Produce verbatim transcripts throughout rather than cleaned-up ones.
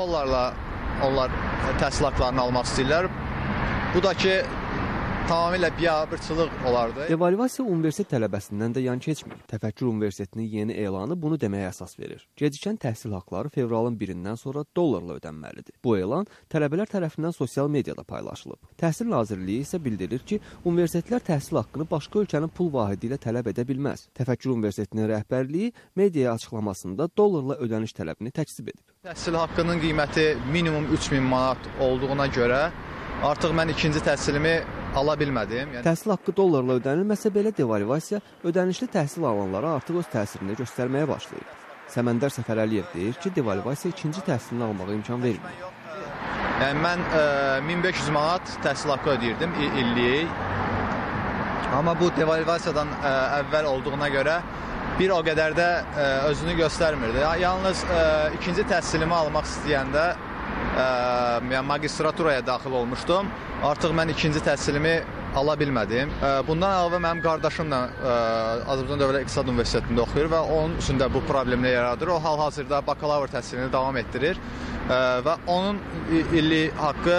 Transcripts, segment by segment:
dollarla onlar təhsil haqlarını almaq istəyirlər. Bu da ki, tamamilə biabırçılıq olardı. Devalvasiya universitet tələbəsindən də yan keçmir. Təfəkkür Universitetinin yeni elanı bunu deməyə əsas verir. Gecikən təhsil haqları fevralın birindən sonra dollarla ödənməlidir. Bu elan tələbələr tərəfindən sosial mediada paylaşılıb. Təhsil Nazirliyi isə bildirir ki, universitetlər təhsil haqqını başqa ölkənin pul vahidi ilə tələb edə bilməz. Təfəkkür Universitetinin rəhbərliyi mediaya açıqlamasında dollarla ödəniş tələbini təkzib edib. Təhsil haqqının qiyməti minimum üç min manat olduğuna görə artıq mən ikinci təhsilimi ala bilmədim. Yəni... Təhsil haqqı dollarla ödənilməsə belə devalvasiya ödənişli təhsil alanlara artıq öz təsirini göstərməyə başlayır. Səməndər Səfərəliyev deyir ki, devalvasiya ikinci təhsilini almağa imkan vermir. Yəni mən e, min beş yüz manat təhsil haqqı ödəyirdim illik. Amma bu devalvasiyadan e, əvvəl olduğuna görə bir o qədər də e, özünü göstərmirdi. Yalnız e, ikinci təhsilimi almaq istəyəndə e, yəni magistraturaya daxil olmuşdum. Artıq mən ikinci təhsilimi ala bilmədim. Bundan əlavə mənim qardaşımla Azərbaycan Dövlət İqtisad Universitetində oxuyur və onun üçün də bu problemlə yaradır. O hal-hazırda bakalavr təhsilini davam etdirir və onun illik haqqı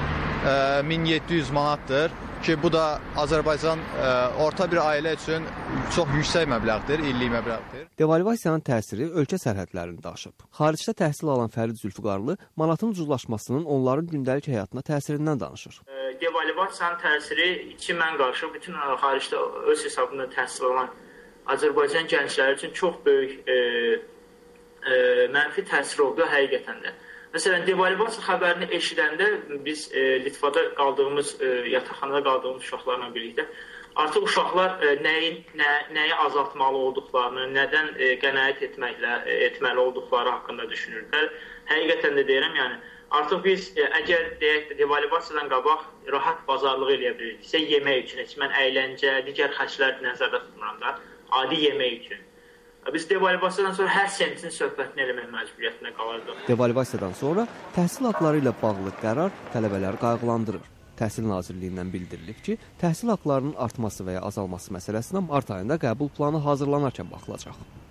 min yeddi yüz manatdır ki, bu da Azərbaycan orta bir ailə üçün çox yüksək məbləğdir, illik məbləğdir. Devalvasiyanın təsiri ölkə sərhədlərini də aşıb. Xaricdə təhsil alan Fərid Zülfüqarlı manatın ucuzlaşmasının onların gündəlik həyatına təsirindən danışır. Devalvasiyanın təsiri iki mən qarşı bütün xaricdə öz hesabında təhsil alan Azərbaycan gəncləri üçün çox böyük e, e, mənfi təsir oldu həqiqətən də. Məsələn, devalvasiya xəbərini eşidəndə biz e, Litvada qaldığımız, e, yataqxanada qaldığımız uşaqlarla birlikdə artıq uşaqlar e, nəyin, nə, nəyi azaltmalı olduqlarını, nədən e, qənaət etməklə e, etməli olduqları haqqında düşünürdülər. Həqiqətən də deyirəm, yəni artıq biz e, əgər deyək devalvasiyadan qabaq rahat bazarlıq eləyə biliriksə, yemək üçün, heç mən əyləncə, digər xərclər nəzərdə tutulanda, adi yemək üçün. Biz devalvasiyadan sonra hər sentin söhbətini eləmək məcburiyyətində qalırdıq. Devalvasiyadan sonra təhsil haqları ilə bağlı qərar tələbələri qayğılandırır. Təhsil Nazirliyindən bildirilib ki, təhsil haqlarının artması və ya azalması məsələsinə mart ayında qəbul planı hazırlanarkən baxılacaq.